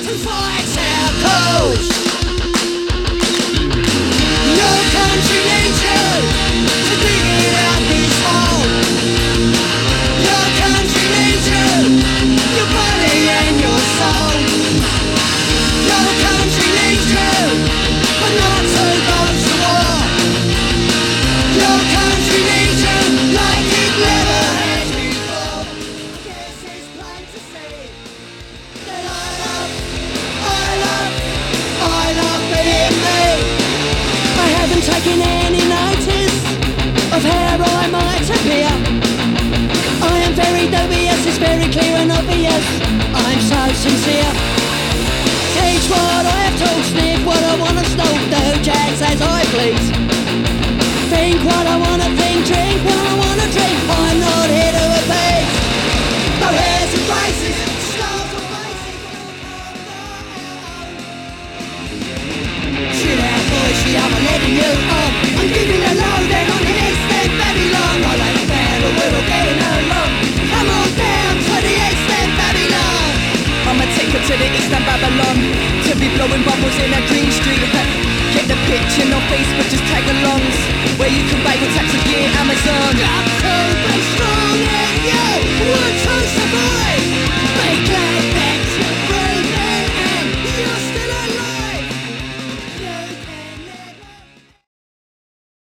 and fights our cause. Your country needs you to dig it out this hole. Your country needs you, your body and your soul. Your country needs you, but not to go to war. Your country needs you like it never has before. Yes, it's plain to see that I love being me. I haven't taken any notice of how I might appear. I am very dubious, it's very clear and obvious. I'm so sincere. Teach what I have told, sniff what I wanna smoke, do jazz as I please. Think what I wanna think, drink what I wanna drink. I'm not here to appease. No hairs and braces, stars and faces. Shit out boy, shit I'm letting you on. I'm giving a lowdown on the East End Babylon. I ain't bad but we're all getting along. Come on down to the East End Babylon. I'm a ticket to the East End Babylon, to be blowing bubbles in a green street. Get the picture, no Facebook, just tag alongs, where you can buy your taxi gear, Amazon. Got to be strong and you would